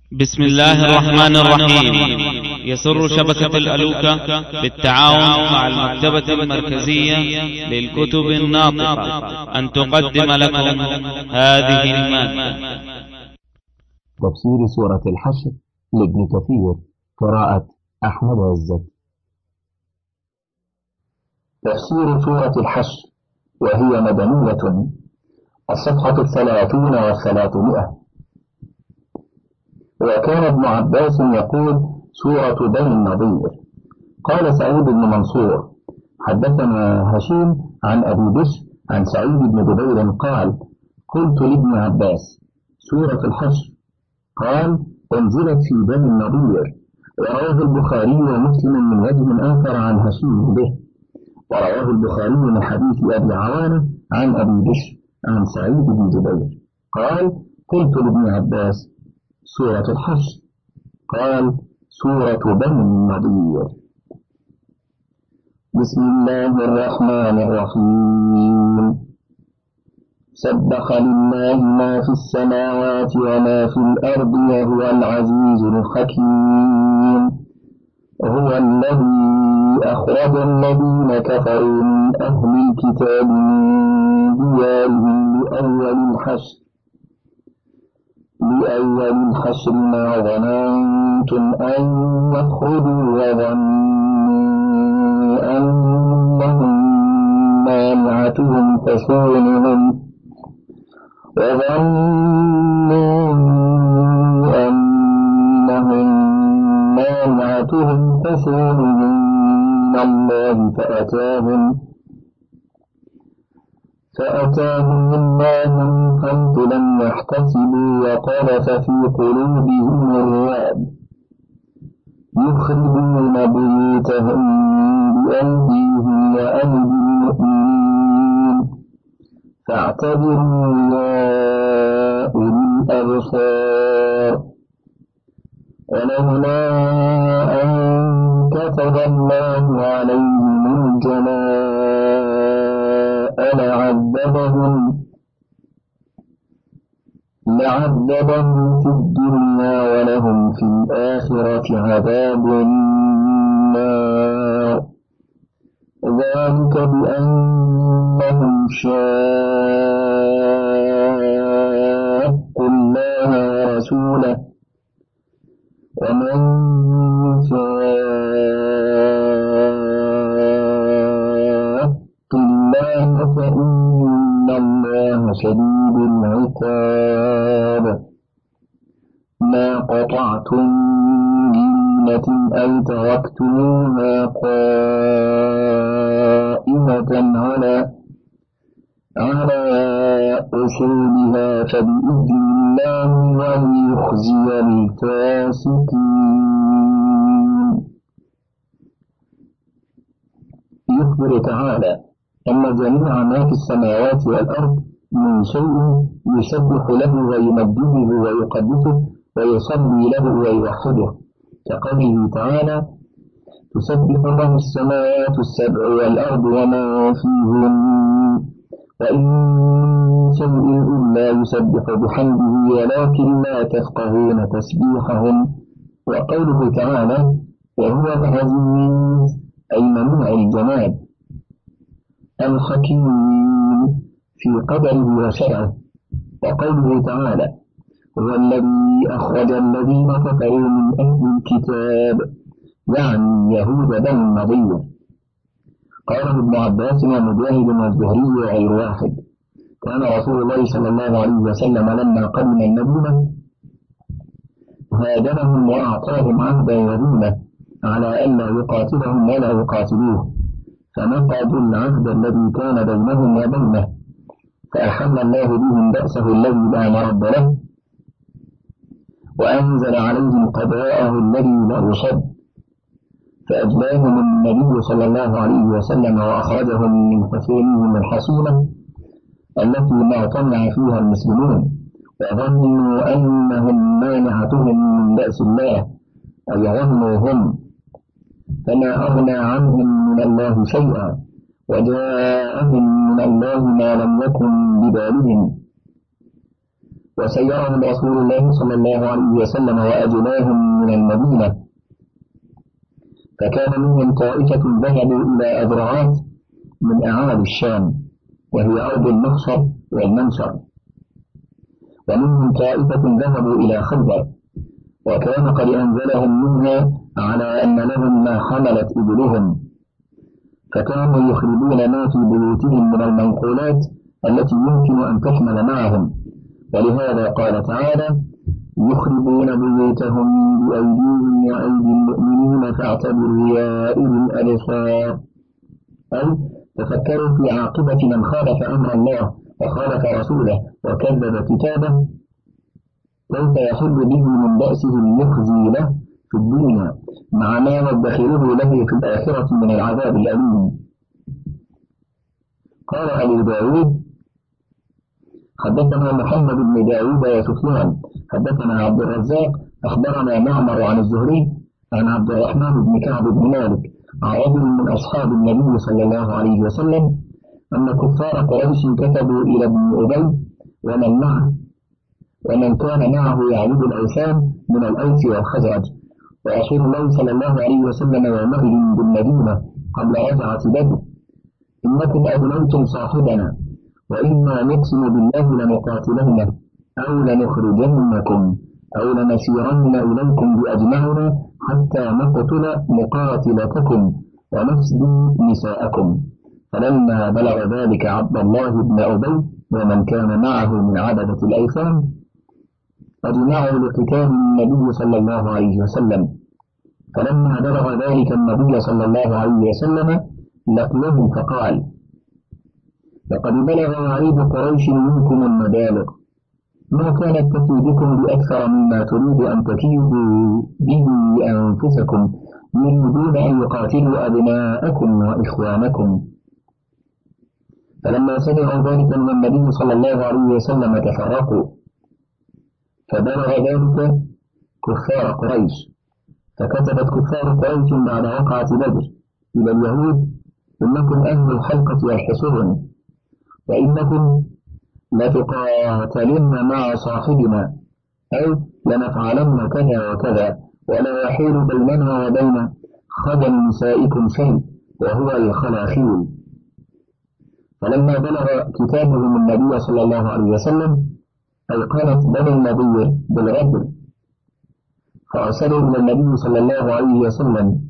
بسم الله الرحمن الرحيم. يسر شبكة الألوكة بالتعاون مع المكتبة المركزية للكتب الناطقة أن تقدم لكم هذه المادة. تفسير سورة الحشر لابن كثير، قراءة أحمد عزت. تفسير سورة الحشر وهي مدنية، الصفحة 30 و300. وكان ابن عباس يقول سورة بني النضير. قال سعيد بن منصور حدثنا هشيم عن أبي بشر عن سعيد بن جبير قال قلت لابن عباس سورة الحشر، قال انزلت في بني النضير. ورواه البخاري ومسلم من وجه آخر عن هشيم به، ورواه البخاري من حديث أبي عوانة عن أبي بشر عن سعيد بن جبير قال قلت لابن عباس سورة الحشر، قال سورة بني النضير. بسم الله الرحمن الرحيم. سبح لله ما في السماوات وما في الأرض وهو العزيز الحكيم. هو الذي أخرج الذين كفروا من أهل الكتاب من ديارهم لأول الحشر ما ظننتم أن يخرجوا وظنوا أنهم مانعتهم حصونهم من الله فأتاهم الله من حيث لم يحتسبوا وقذف في قلوبهم الرعب يخربون بيوتهم بأيديهم وأيدي المؤمنين فاعتبروا يا أولي الأبصار. ولولا أن كتب الله عليهم الجلاء لعذبهم في الدنيا ولهم في الآخرة عذاب النار. ذلك بأنهم شاقوا الله ورسوله، ومن شاق الله فإن الله شديد العقاب. ما قطعتم من لينة أو تركتموها قائمة على أصولها فبإذن الله وليخزي الفاسقين. يخبر تعالى أن جميع ما في السماوات والأرض من شيء يسبح له ويمجده ويقدسه ويصلي له ويوحده، كقوله تعالى تسبح له السماوات السبع والأرض وما فيهن وإن شيء إلا يسبح بحمده ولكن لا تفقهون تسبيحهم. وقوله تعالى وهو العزيز أي منوع الجمال الحكيم في قدره وشرعه. وقوله تعالى هو الذي أخرج الذين كفروا من أهل الكتاب يعني يهود بني النضير. قاله ابن عباس ومجاهد والزهري وغير واحد. كان رسول الله صلى الله عليه وسلم لما قدم المدينة هادنهم وأعطاهم عهدا يدونه على أن لا يقاتلهم ولا يقاتلوه، فنقضوا العهد الذي كان بينهم وبينه، فأحل الله بهم بأسه الذي لا مرد له، وأنزل عليهم قضاءه الذي لا يصد، فأجلاهم النبي صلى الله عليه وسلم وأخرجهم من حصونهم الحصونة التي ما طمع فيها المسلمون وظنوا أنهم مانعتهم من بأس الله أي ظنوا هم، فما أغنى عنهم من الله شيئا وجاءهم من الله ما لم يكن ببالهم. وسيرهم رسول الله صلى الله عليه وسلم وأجلاهم من المدينة، فكان منهم طائفة ذهبوا إلى أذرعات من أعالي الشام وهي أرض المخشر والمنشر، ومنهم طائفة ذهبوا إلى خيبر، وكان قد أنزلهم منها على أن لهم ما حملت إبلهم، فكانوا يخربون ما في بيوتهم من المنقولات التي يمكن أن تحمل معهم، ولهذا قال تعالى: يخربون بيوتهم بأيديهم وأيدي المؤمنين فاعتبروا يا أولي الأبصار، أي تفكروا في عاقبة من خالف أمر الله وخالف رسوله وكذب كتابه، كيف يحل به من بأسه المخزي له في الدنيا مع ما يدخره له في الآخرة من العذاب الأليم. قال أبو داود: حدثنا محمد بن داود وسفيان حدثنا عبد الرزاق أخبرنا معمر عن الزهري عن عبد الرحمن بن كعب بن مالك عن رجل من أصحاب النبي صلى الله عليه وسلم أن كفار قريش كتبوا إلى ابن أبي ومن كان معه يعبد الأوثان من الأوس والخزرج، ورسول الله صلى الله عليه وسلم يومئذ بالمدينة قبل رجعة بدر: إنكم أبنيتم صاحبنا، وإنا نقسم بالله لنقاتلنه أو لنخرجنكم أو لنسيرن إليكم بأجمعنا حتى نقتل مقاتلتكم ونفسد نساءكم. فلما بلغ ذلك عبد الله بن أبي ومن كان معه من عبدة الأوثان أجمعوا لقتال النبي صلى الله عليه وسلم، فلما بلغ ذلك النبي صلى الله عليه وسلم لقيهم فقال: لقد بلغ وعيد قريش منكم المبالغ، ما كانت تكيدكم بأكثر مما تريد أن تكيدوا به أنفسكم، يريدون أن يقاتلوا أبناءكم وإخوانكم. فلما سمعوا ذلك من النبي صلى الله عليه وسلم تفرقوا، فبلغ ذلك كفار قريش، فكتبت كفار قريش بعد وقعة بدر إلى اليهود: إنكم أهل الحلقة والحصون، وإنكم لتقاتلن مع صاحبنا أو لنفعلن كذا وكذا، ولا يحيل بيننا وبين خدم نسائكم شيء وهو الخلاخيل. فلما بلغ كتابهم النبي صلى الله عليه وسلم أيقنت بني النبي بالغدر، فأرسلوا إلى النبي صلى الله عليه وسلم: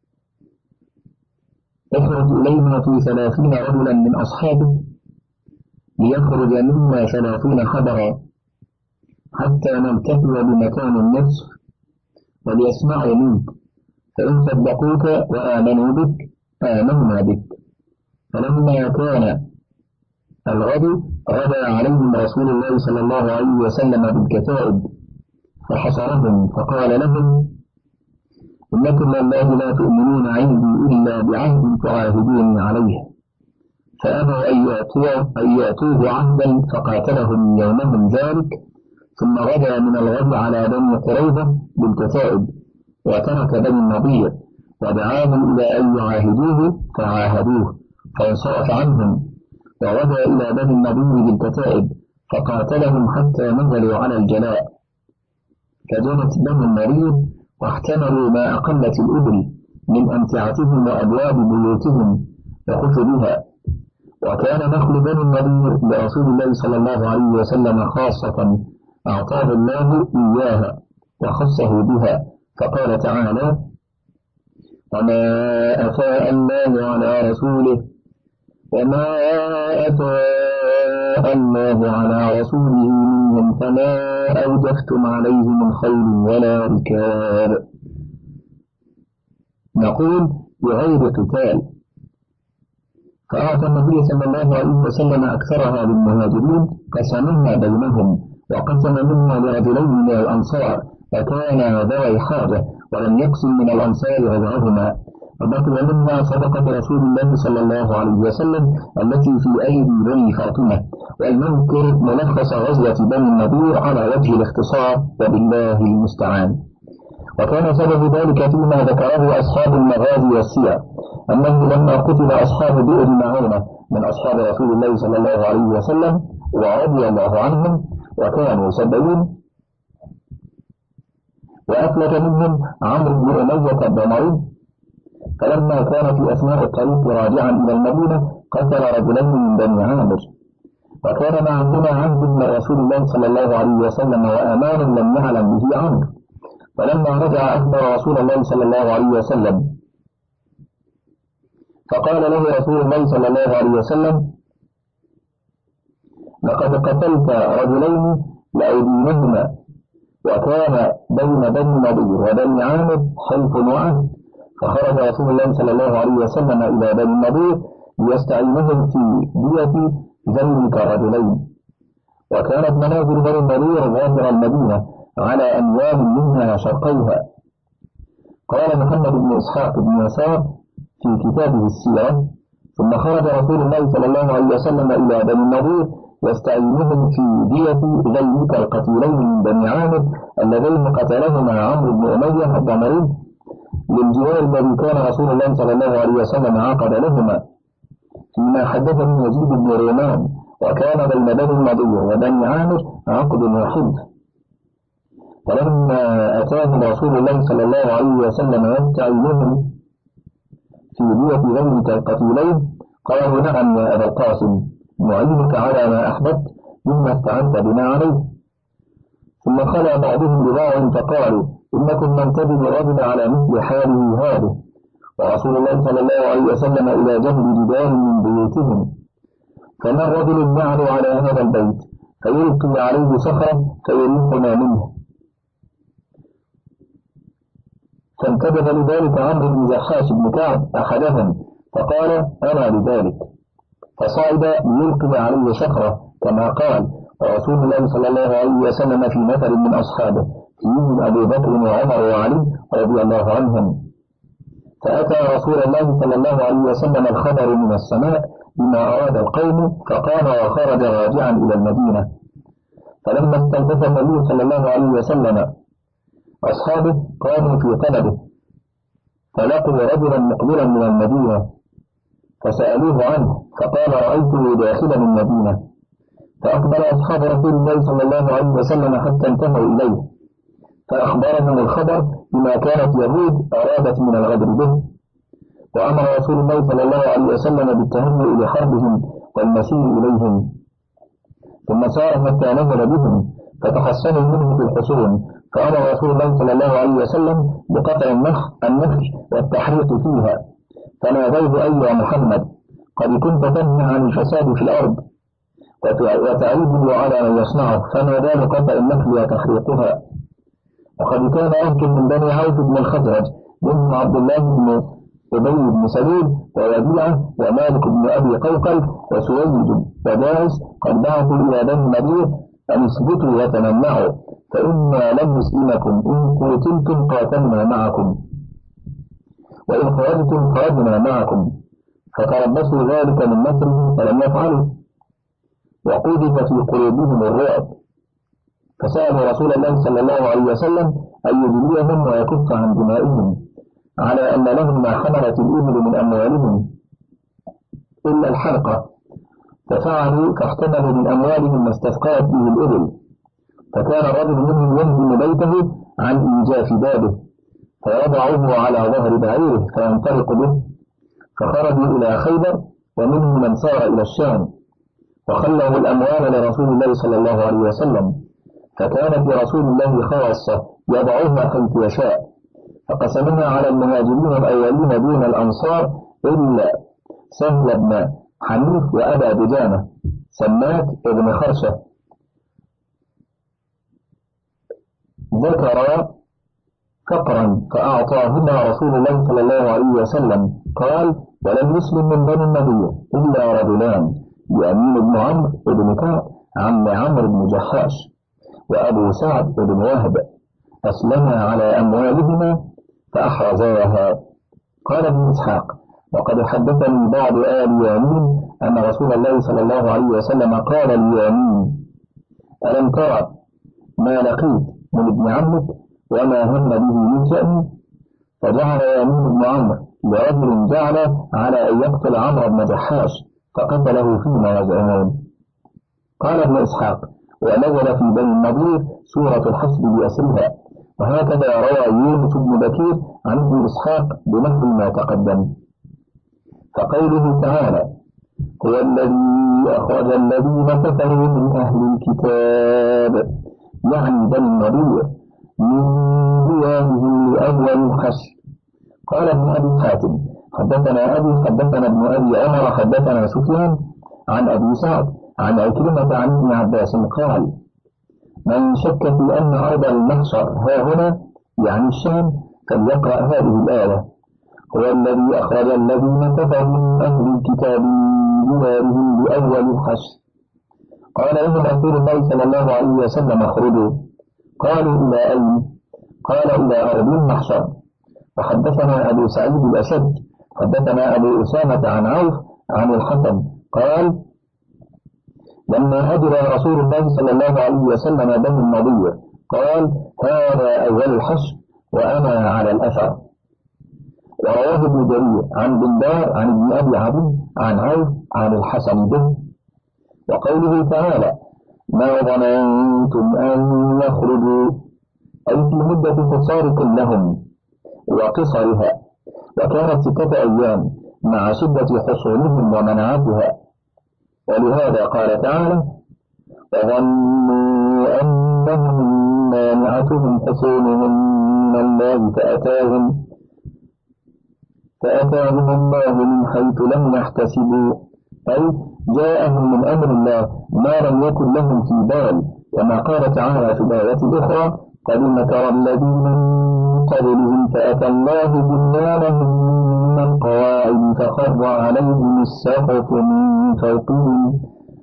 اخرج إلينا في 30 رجلا من أصحابه ليخرج منا 30 خبرا حتى نلتقي بمكان النصف وليسمعوا منك، فإن صدقوك وآمنوا بك آمنا بك. فلما كان الغد غدا عليهم رسول الله صلى الله عليه وسلم بالكتائب فحصرهم فقال لهم: إنكم والله لا تؤمنون عندي إلا بعهد تعاهدوني عليه. فأبوا أن يأتوه عهدا فقاتلهم يومهم ذلك، ثم غدا من الغد على بني قريظة بالكتائب وترك بني النضير، ودعاهم إلى أن يعاهدوه فعاهدوه فانصرف عنهم، وغدا إلى بني النضير بالكتائب فقاتلهم حتى نزلوا على الجلاء، فجنت بني النضير واحتملوا ما أقلت الإبل من أمتعتهم وأبواب بيوتهم وخفوا بها. وكان نخل بني النضير لرسول الله صلى الله عليه وسلم خاصة أعطاه الله إياها وخصه بها، فقال تعالى: وما أفاء الله على رسوله منهم فما أوجفتم عليه من خيل ولا ركاب. نقول بغير قتال. فأعطى النبي صلى الله عليه وسلم أكثرها للمهاجرين قسمها بينهم، وقسم منها لرجلين من الأنصار وكان ذوي حاجة، ولم يقسم من الأنصار غيرهما، وبقي منها صدقة رسول الله صلى الله عليه وسلم التي في أيدي بني فاطمة. والمنكر ملخص غزوة بني النضير على وجه الاختصار، وبالله المستعان. وكان سبب ذلك فيما ذكره أصحاب المغازي والسير، أنه لما قتل أصحاب بئر معونة من أصحاب رسول الله صلى الله عليه وسلم ورضي الله عنهم، وكانوا 70، وأفلت منهم عمرو بن أمية الضمري. فلما كان في أثناء الطريق راجعا إلى المدينة قتل رجلين من بني عامر، وكان معهما عهد من رسول الله صلى الله عليه وسلم وأمان لم يعلم به عمرو. فلما رجع أخبر رسول الله صلى الله عليه وسلم، فقال له رسول الله صلى الله عليه وسلم: لقد قتلت رجلين لأدينهما. وكان بين بني نضير وبني عامر حلف وعهد، فخرج رسول الله صلى الله عليه وسلم إلى بني نضير ليستعينهم في دية ذلك الرجلين. وكانت منازل بني نضير ظاهر المدينة على أنياب منها شرقيها. قال محمد بن إسحاق بن يسار في كتابه السيرة: ثم خرج رسول الله صلى الله عليه وسلم إلى بني النضير يستعينهم في دية ذلك القتيلين من بني عامر اللذين قتلهما عمرو بن أمية الضمري للجوار الذي كان رسول الله صلى الله عليه وسلم عقد لهما، فيما حدثني يزيد بن رومان. وكان بين بني النضير وبني عامر عقد وحلف. فلما أتاهم رسول الله صلى الله عليه وسلم يستعينهم في دية ذلك القتيلين قالوا: نعم يا أبا القاسم، نعينك على ما أحببت مما استعنت بنا عليه. ثم خلى بعضهم ببعض فقالوا: إنكم من تجد الرجل على مثل حاله هذه، ورسول الله صلى الله عليه وسلم إلى جنب جدار من بيوتهم، فما رجل يعلو على هذا البيت فيلقي عليه صخرا فيريحنا منه. فانتبه لذلك عمرو بن جحاش بن كعب أحدهم فقال: أنا لذلك، فصعد ليلقي عليه صخرة كما قال. ورسول الله صلى الله عليه وسلم في نفر من أصحابه فيهم أبو بكر وعمر وعلي رضي الله عنهم. فأتى رسول الله صلى الله عليه وسلم الخبر من السماء بما أراد القوم، فقام وخرج راجعا إلى المدينة. فلما استلبث النبي صلى الله عليه وسلم أصحابه قاموا في طلبه، فلقوا رجلا مقبلا من المدينة فسألوه عنه، فقال: رأيته داخلا المدينة. فأقبل أصحاب رسول الله صلى الله عليه وسلم حتى انتهوا إليه، فأخبرهم الخبر بما كانت يهود أرادت من الغدر به. وأمر رسول الله صلى الله عليه وسلم بالتهيؤ لحربهم والمسير إليهم. ثم سار حتى نزل بهم فتحصنوا منه في الحصون، فأمر رسول الله صلى الله عليه وسلم بقطع النخل والتحريق فيها. فنادوه: أيها محمد، قد كنت تنهى عن الفساد في الأرض وتعيبه على من يصنعه، فما بال قطع النخل وتحريقها؟ وقد كان أهل من بني عوف بن الخزرج منهم عبد الله بن أبي بن سلول ووديعة ومالك بن أبي قوقل وسويد وداعس قد بعثوا إلى بني النضير أن اثبتوا وتمنعوا، فإنا لم نسلمكم، إن قتلتم قاتلنا معكم، وإن خرجتم خرجنا معكم. فتربصوا ذلك من نصرهم فلم يفعلوا، وقذف في قلوبهم الرعب. فسألوا رسول الله صلى الله عليه وسلم أن يجليهم ويكف عن دمائهم، على أن لهم ما حملت الإبل من أموالهم إلا الحلقة، ففعلوا فاحتملوا من أموالهم ما استثقلت به الإبل. فكان الرجل منهم يهدم بيته عن إيجاف بابه فيضعه على ظهر بعيره فينطلق به. فخرجوا إلى خيبر، ومنهم من سار إلى الشام، وخلوا الأموال لرسول الله صلى الله عليه وسلم، فكانت لرسول الله خاصة يضعها حيث يشاء، فقسمها على المهاجرين الأولين دون الأنصار إلا سهل بن حنيف وأبا دجانة سماك ابن خرشة. ذكر فقرا فأعطاهما رسول الله صلى الله عليه وسلم. قال: ولم يسلم من بني النضير إلا رجلان، يأمين بن عمرو بن كعب عم عمرو بن جحاش، وأبو سعد بن وهب، أسلما على أموالهما فأحرزاها. قال ابن إسحاق: وقد حدثني بعض آل يامين أن رسول الله صلى الله عليه وسلم قال ليامين: ألم ترى ما لقيت من ابن عمك وما هم به من شأني؟ فجعل يامين بن عمرو لرجل جعل على أن يقتل عمرو بن جحاش فقتله فيما يزعمون. قال ابن إسحاق: ونزل في بني النضير سورة الحشر بأسرها. وهكذا روى يونس بن بكير عن ابن إسحاق بنحو ما تقدم. فقوله تعالى هو الذي أخرج الذين كفروا من أهل الكتاب يعني بني النضير من ديارهم لأول الحشر. قال ابن أبي حاتم حدثنا ابن أبي عمر حدثنا سفيان عن أبي سعد عن عكرمة عن ابن عباس قال من شك في أن أرض المحشر ها هنا يعني الشام فليقرأ هذه الآية هو الذي أخرج الذين كفروا من أهل الكتاب من ديارهم لأول الحشر. قال لهم رسول الله صلى الله عليه وسلم اخرجوا. قالوا إلى أين؟ قال إلى أرض المحشر. وحدثنا أبو سعيد الأشد حدثنا أبو أسامة عن عوف عن الحسن قال لما أدرى رسول الله صلى الله عليه وسلم بني النضير قال هذا أول الحشر وأنا على الأثر. ورواه ابن جرير عن بندار عن ابن أبي عدي عن عوف عن الحسن به. وقوله تعالى ما ظننتم أن يخرجوا أي في مدة حصاركم لهم وقصرها وكانت 6 أيام مع شدة حصونهم ومنعتها. ولهذا قال تعالى وظنوا أنهم مانعتهم حصونهم من الله فأتاهم الله من حيث لم يحتسبوا أي جاءهم من أمر الله ما لم يكن لهم في بال. كما قال تعالى في الآية الأخرى قد مكر الذين من قبلهم فأتى الله بنيانهم من قواعد فخر عليهم السقف من فوقهم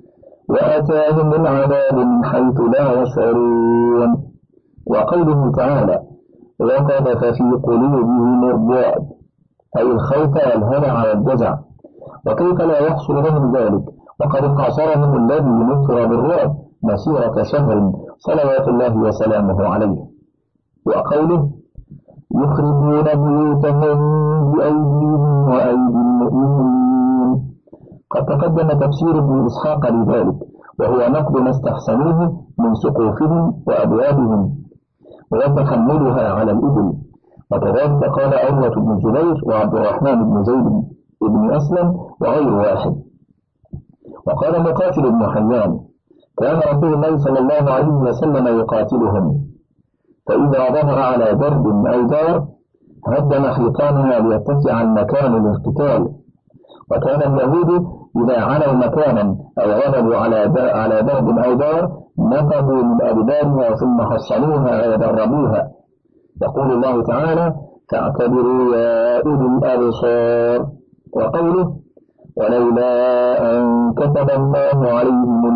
وأتاهم العذاب من حيث لا يشعرون. وقوله تعالى وقذف في قلوبهم الرعب أي الخوف والهلع والجزع. وكيف لا يحصل لهم ذلك وقد قاصرهم الذي نصر بالرعب مسيرة شهر صلوات الله وسلامه عليه. وقوله يخربون بيوتهم بأيديهم وأيدي المؤمنين قد تقدم تفسير ابن إسحاق لذلك وهو نقد ما استحسنوه من سقوفهم وأبوابهم وتحملها على الإبل. وكذلك قال عروة بن الزبير وعبد الرحمن بن زيد بن أسلم وغير واحد. وقال مقاتل بن حيان كان رسول الله صلى الله عليه وسلم يقاتلهم فإذا ظهر على درب أو دار هدم حيطانها ليتسع المكان للقتال. وكان اليهود إذا علوا مكانا أو غلبوا على درب أو دار نفذوا من أدبارها ثم حصنوها ويدربوها. يقول الله تعالى فاعتبروا يا أولي الأبصار. وقوله ولولا أن كتب الله عليهم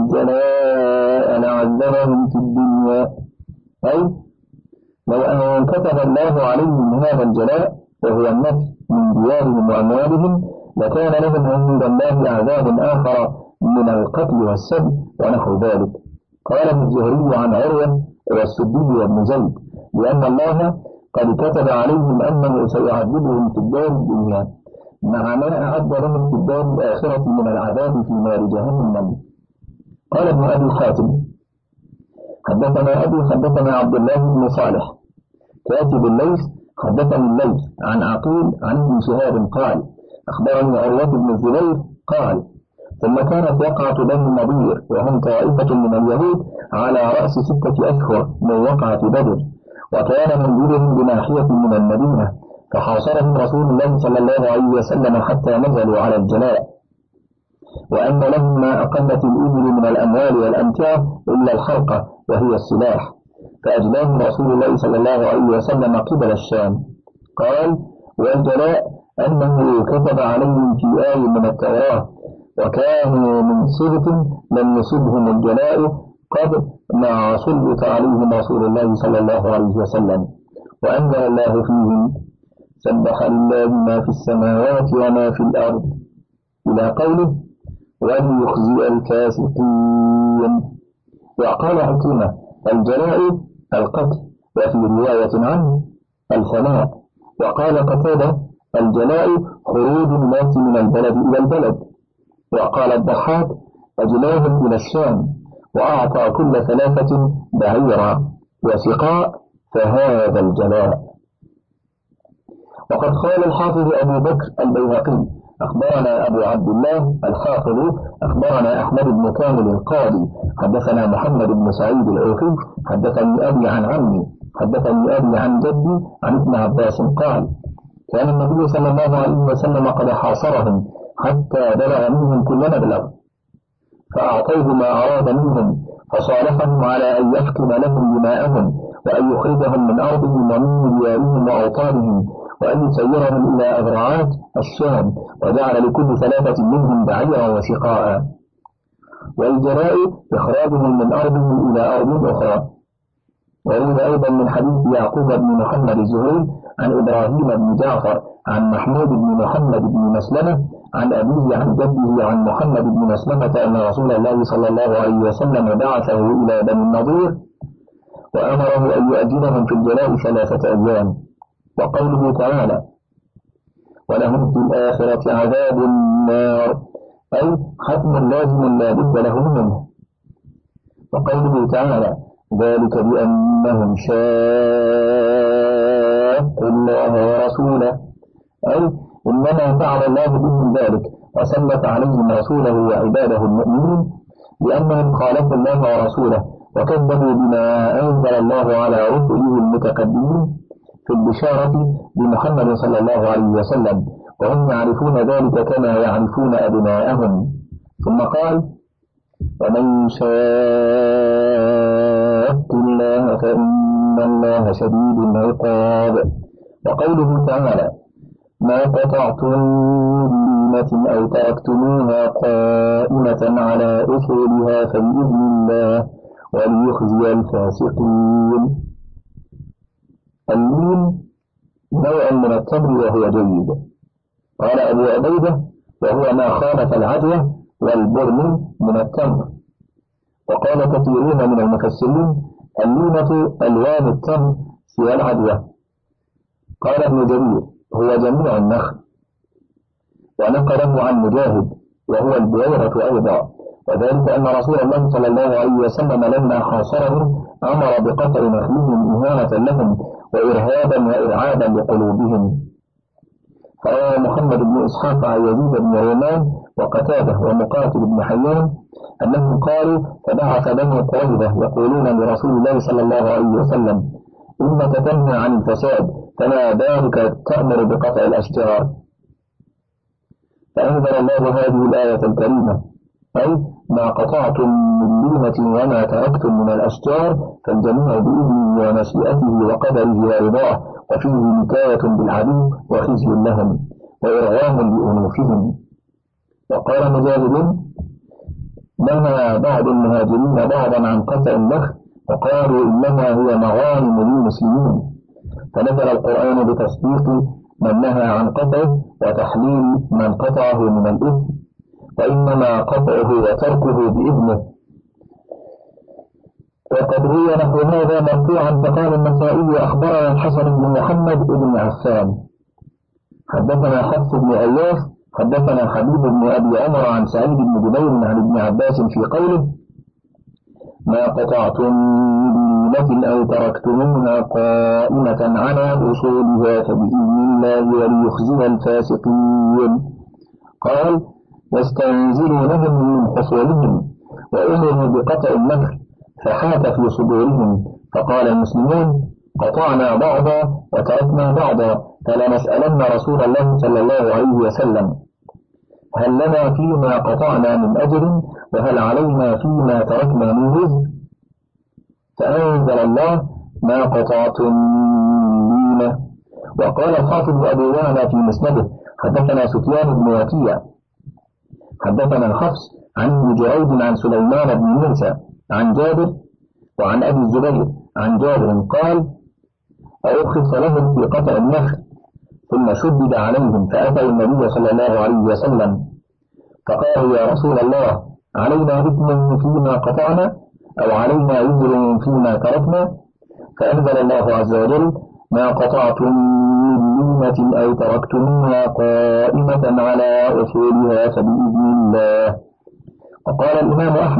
الجلاء لعذبهم في الدنيا أي لو أن كتب الله عليهم هذا الجلاء وهو النفي من ديارهم وأموالهم لكان لهم عند الله عذاب آخر من القتل والسبي ونحو ذلك. قال ابن الزهري عن عروة والسدي وابن زيد لأن الله قد كتب عليهم أنه سيعذبهم في الدار الدنيا مع ما أعد لهم في الدار الآخرة من العذاب في نار جهنم. قال ابن أبي حاتم حدثنا عبد الله بن صالح كاتب الليث حدثني الليث عن عقيل عن ابن شهاب قال أخبرني عروة بن الزبير قال ثم كانت وقعة بني النضير وهم طائفة من اليهود على رأس 6 أشهر من وقعة بدر وكان منزلهم بناحية من المدينة فحاصرهم رسول الله صلى الله عليه وسلم حتى نزلوا على الجلاء وأن لهم ما أقلت الإبل من الأموال والأمتعة إلا الحلقة وهي السلاح فأجلاهم رسول الله صلى الله عليه وسلم قبل الشام. قال والجلاء أنه كتب عليهم في آية من التوراة وكانوا من سبط لم يصبهم الجلاء قبل ما سلط عليهم رسول الله صلى الله عليه وسلم وأنزل الله فيهم سبح لله ما في السماوات وما في الأرض إلى قوله وليخزي الفاسقين. وقال عكرمة الجلاء القتل وفي رواية عنه الفناء. وقال قتادة الجلاء خروج الناس من البلد إلى البلد. وقال الضحاك أجلاهم إلى الشام وأعطى كل 3 بعيرا وسقاء، فهذا الجلاء. وقد قال الحافظ أبو بكر البيهقي: أخبرنا أبو عبد الله الحافظ أخبرنا أحمد بن كامل القاضي حدثنا محمد بن سعيد العوفي حدثني أبي عن عمي حدثني أبي عن جدي عن ابن عباس قال: كان النبي صلى الله عليه وسلم قد حاصرهم حتى بلغ منهم كل مبلغ، فأعطوه ما أراد منهم، فصالحهم على أن يحكم لهم دماءهم، وأن يخرجهم من أرضهم ومن ديارهم وأوطانهم، وأن يسيرهم إلى أذرعات الشام، وجعل لكل 3 منهم بعيرا وسقاء. والجلاء إخراجهم من أرضهم إلى أرض أخرى. وروي أيضا من حديث يعقوب بن محمد الزهري عن إبراهيم بن جعفر عن محمود بن محمد بن مسلمة عن أبيه عن جده عن محمد بن مسلمة أن رسول الله صلى الله عليه وسلم بعثه إلى بني النضير وأمره أن يؤجلهم في الجلاء 3 أيام. وقوله تعالى: ولهم في الآخرة عذاب النار، أي حتم لازم لا بد لهم منه. وقوله تعالى: ذلك بأنهم شاقوا الله ورسوله، أي إنما فعل الله بهم ذلك وسلط عليهم رسوله وعباده المؤمنين لأنهم خالفوا الله ورسوله وكذبوا بما أنزل الله على رسله المتقدمين في البشارة بمحمد صلى الله عليه وسلم، وهم يعرفون ذلك كما يعرفون أبناءهم. ثم قال: ومن شاق الله فإن الله شديد العقاب. وقوله تعالى: ما قطعتم من لينة أو تركتموها قائمة على أصولها فبإذن الله وليخزي الفاسقين. اللين نوع من التمر وهو جيد. قال أبو عبيدة: وهو ما خالف العجوة والبرم من التمر. وقال كثيرون من المفسرين: اللينة ألوان التمر سوى العجوة. قال ابن جرير: هو جميع النخل. ونقله عن مجاهد: وهو البعيرة أيضا، وذلك أن رسول الله صلى الله عليه وسلم لما حاصرهم أمر بقطع نخلهم إهانة لهم وإرهابا وإرعابا لقلوبهم. فروى محمد بن إسحاق عن يزيد بن رومان وقتاده ومقاتل بن حيان أنهم قالوا: فبعث بنو قريظة يقولون لرسول الله صلى الله عليه وسلم: إنك تنهى عن الفساد، فما بالك تأمر بقطع الأشجار؟ فأنزل الله هذه الآية الكريمة: أي ما قطعتم من لينة وما تركتم من الأشجار فالجميع بإذنه ومشيئته وقدره ورضاه، وفيه نكاية بالعدو وخزي لهم وإرغام لأنوفهم. وقال مجاهد: نهى بعض المهاجرين بعضا عن قطع النخل وقالوا إنما هي مغانم للمسلمين، فنزل القرآن بتصديق من نهى عن قطعه وتحليل من قطعه من الإثم، وإنما قطعه وتركه بإذنه. وقد روي نحو هذا مرفوعا، فقال النسائي: أخبرنا الحسن بن محمد بن عفان حدثنا حفص بن أياس حدثنا حبيب بن أبي عمر عن سعيد بن جبير عن ابن عباس في قوله: ما قطعتم من لينة أو تركتموها قائمة على أصولها فبإذن الله وليخزي الفاسقين. قال: يستنزلونهم من حصولهم، وأمروا بقطع النخل فحاك في صدورهم، فقال المسلمون: قطعنا بعضا وتركنا بعضا، فلنسألن رسول الله صلى الله عليه وسلم: هل لنا فيما قطعنا من أجر، وهل علينا فيما تركنا من رزق؟ فأنزل الله: ما قطعتم من لينة. وقال الحافظ أبو يعلى في مسنده: حدثنا سفيان بن وكيع حدثنا حفص عن ابن جريج عن سليمان بن موسى عن جابر وعن أبي الزبير عن جابر قال: أرخص لهم في قطع النخل ثم شدد عليهم، فأتوا النبي صلى الله عليه وسلم فقالوا: يا رسول الله، علينا إثم فيما قطعنا أو علينا وزر فيما تركنا؟ فأنزل الله عز وجل: ما قطعتم من لينة أو تركتموها قائمة على أصولها فبإذن الله. وقال الإمام أحمد: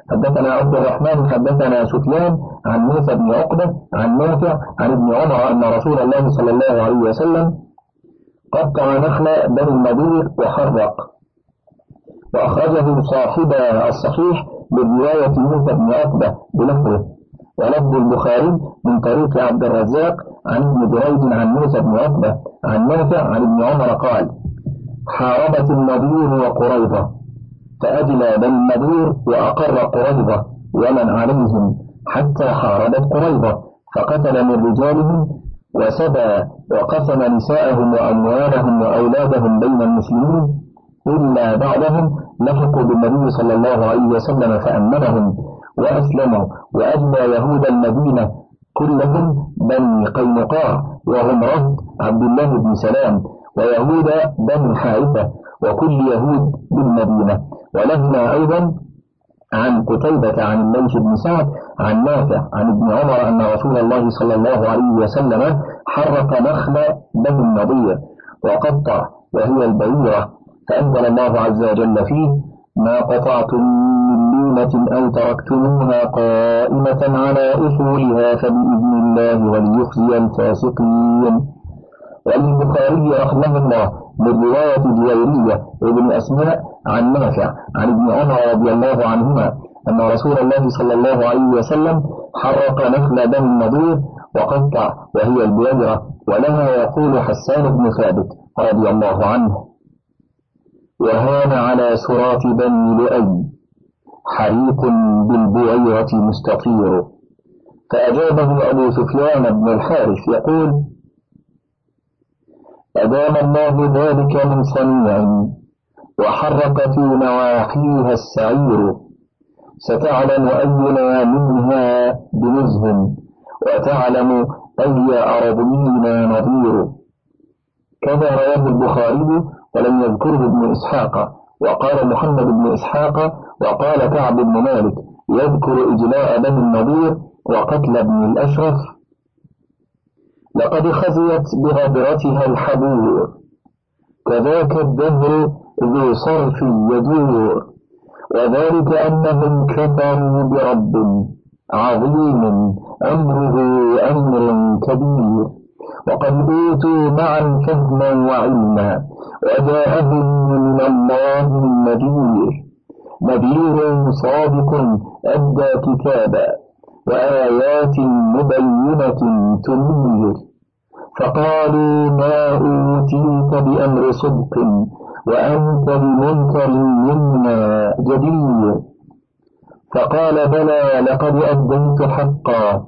حدثنا عبد الرحمن حدثنا سفيان عن موسى بن عقبة عن نافع عن ابن عمر أن رسول الله صلى الله عليه وسلم قطع نخل بني النضير وحرق. وأخرجه صاحب الصحيح برواية موسى بن عقبة بلفظه، ولفظ البخاري من طريق عبد الرزاق عن ابن جريج عن موسى بن عقبة عن نافع عن ابن عمر قال: حاربت النضير وقريظة، فأجلى بني النضير وأقر قريظة ومن عليهم حتى حاربت قريظة، فقتل من رجالهم وسبى وقسم نساءهم وأموالهم وأولادهم بين المسلمين، إلا بعدهم لحقوا بالنبي صلى الله عليه وسلم فأمنهم وأسلموا، وأجلى يهود المدينة كلهم بني قينقاع وهم رهط عبد الله بن سلام، ويهود بني حارثة، وكل يهود بالمدينة. ولهنا أيضا عن قتيبة عن الليث بن سعد عن نافع عن ابن عمر أن رسول الله صلى الله عليه وسلم حرق نخل بني النضير وقطع وهي البعيرة، فأنزل الله عز وجل فيه: ما قطعتم من لينة أو تركتموها قائمة على أصولها فبإذن الله وليخزي الفاسقين. وللبخاري رحمه الله من رواية جويرية وابن أسماء عن نافع عن ابن عمر رضي الله عنهما أن رسول الله صلى الله عليه وسلم حرق نخل بني النضير وقطع وهي البعيرة. ولها يقول حسان بن ثابت رضي الله عنه: وهان على سرات بني لؤي حريق بالبعيرة مستطير. فأجابه أبو سفيان بن الحارث يقول: أدام الله ذلك من صنيع وحرق في نواحيها السعير، ستعلم أينا منها بنزه وتعلم أي أرضينا نظير. كذا رواه البخاري ولم يذكره ابن إسحاق. وقال محمد بن إسحاق وقال كعب بن مالك يذكر إجلاء بني النضير وقتل ابن الأشرف: لقد خزيت بغدرتها الحبور، كذاك الدهر ذو صرف يدور، وذلك أنهم كفروا برب عظيم أمره أمر كبير، وقد أوتوا معا فهما وعلما، وجاءهم من الله نذير صادق أدى كتابا وآيات مبينة تنير، فقالوا ما أوتيت بأمر صدق وأنت بمنكر منا جدير. فقال بلى لقد أديت حقا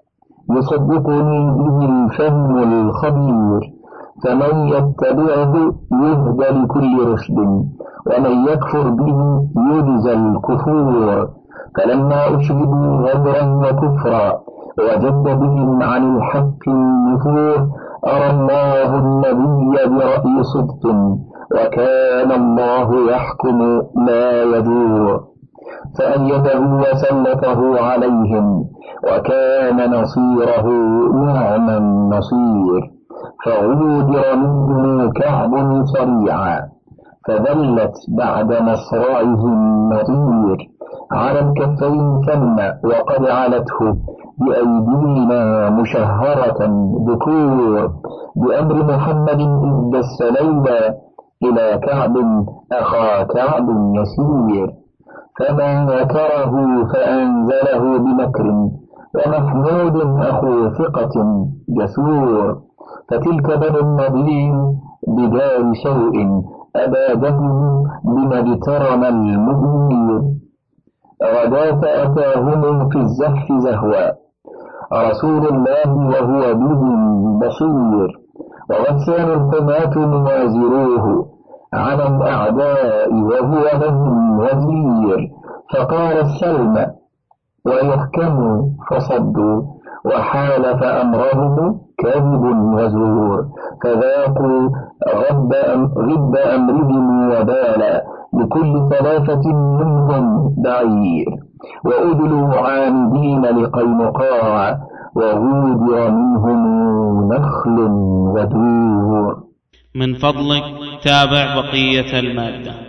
يصدقني به الفهم الخبير، فمن يتبعه يهدى لكل رشد ومن يكفر به يجزى الكفور. فلما أشهدوا غدرا وكفرا وجد بهم عن الحق النفور، أرى الله النبي برأي صدق وكان الله يحكم لا يدور، فأيده وسلطه عليهم وكان نصيره نعم النصير. فغودر منه كعب صريعا، فذلت بعد مصرعهم نطير، على الكفين ثم وقد علته بأيدينا مشهرة ذكور، بأمر محمد إذ دس ليلا إلى كعب أخا كعب يسير، فما ذكره فأنزله بمكر، ومحمود أخو ثقة جسور. فتلك بنو النضير بدار سوء أبادهم بما اجترم المدير، غدا فأتاهم في الزحف زهوا رسول الله وهو بهم بصير، وغسان الحماة منازروه على الأعداء وهو لهم وزير، فقال السلم ويحكموا فصدوا، وحالف أمرهم كذب وزور، فذاقوا غب أمرهم وبالا، لكل ثلاثة منهم بعير، وأدلوا عامدين لقينقاع، وغودر منهم نخل ودور. من فضلك تابع بقية المادة.